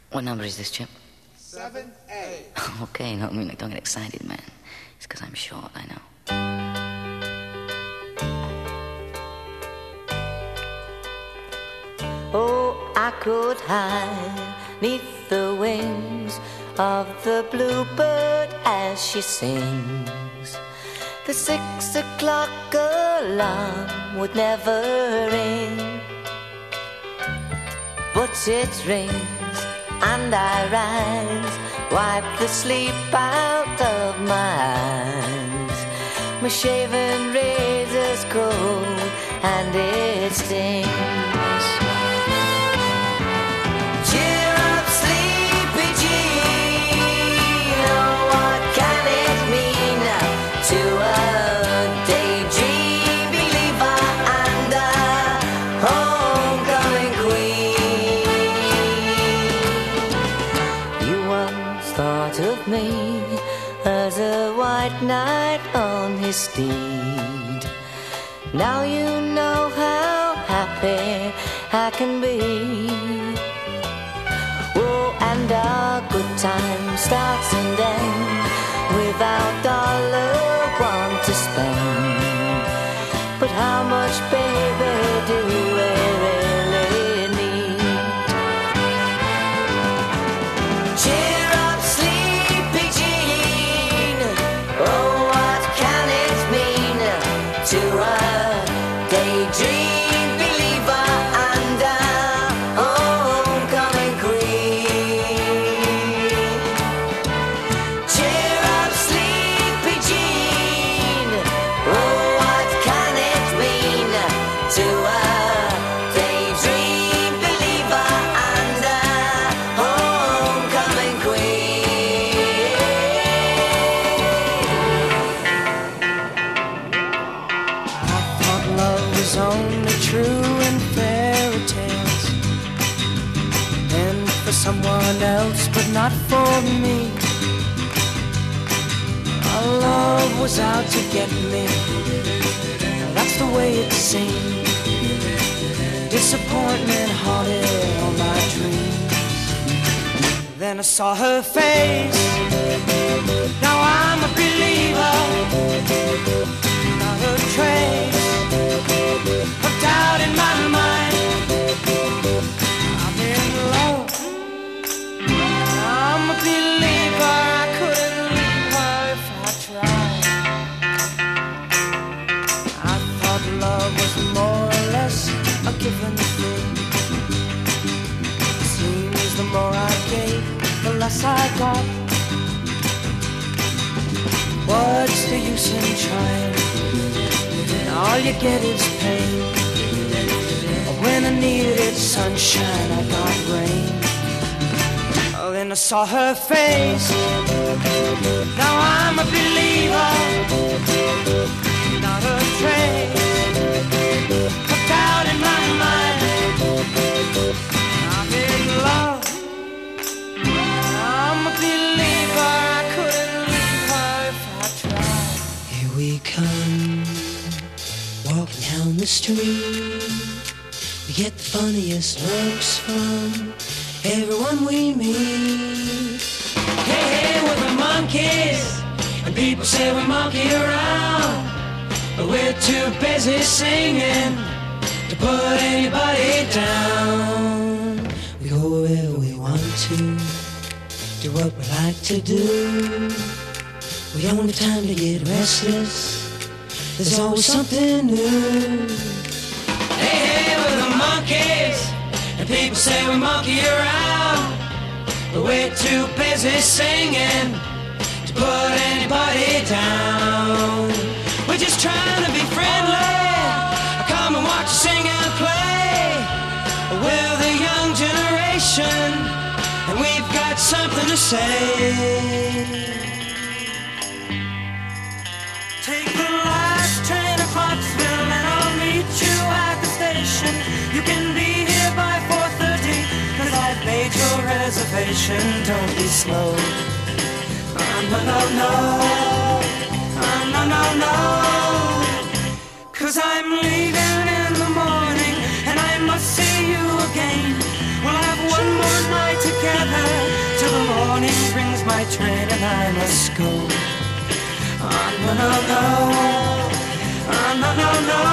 What number is this, Chip? 7A. Okay, no, I mean, don't get excited, man. It's because I'm short, I know. Oh, I could hide neath the wings of the bluebird as she sings. The 6 o'clock alarm would never ring, but it rings and I rise, wipe the sleep out of my eyes. My shaven razor's cold and it stings. Cheer up, sleepy Jean. Oh, what can it mean to a daydream believer and a homecoming queen? You once thought of me as a white knight on his steed. Now you know how happy I can be. Oh, and our good time starts and ends without dollar one to spend. But how much, baby, do we really need? Cheer up, sleepy Jean. Oh, what can it mean to a daydream believer and a homecoming queen? Cheer up, sleepy Jean. Oh, what can it mean to a daydream believer and a homecoming queen? I thought love was only true in fairy tales, and for someone else, but not for me. Our love was out to get me. That's the way it seemed. Disappointment haunted all my dreams. Then I saw her face. Now I'm a believer. Not a trace of doubt in my mind. I'm in love. I'm a believer. I couldn't leave her if I tried. I thought love was more or less a given thing. It seems the more I gave, the less I got. What's the use in trying? All you get is pain. When I needed sunshine, I got rain. Oh, then I saw her face. Now I'm a believer. Not a trace of doubt in my mind. I'm in love. I'm a believer. I couldn't leave her if I tried. Here we come, walking down the street. We get the funniest looks from everyone we meet. Hey, hey, we're the monkeys, and people say we monkey around, but we're too busy singing to put anybody down. We go wherever we want to, do what we like to do. We don't have time to get restless. There's always something new. Hey, hey, we're the monkeys, and people say we monkey around, but we're too busy singing to put anybody down. We're just trying to be friendly. Come and watch us sing and play. We're the young generation, and we've got something to say. Take the last train to Clarksville and I'll meet you at the station. You can be here by 4:30, cause I've made your reservation. Don't be slow. No, no, no. No, no, no. Cause I'm leaving in the morning and I must see you again. We'll have one more night together night train and I must go. Oh, no, no, no. Oh, no, no, no.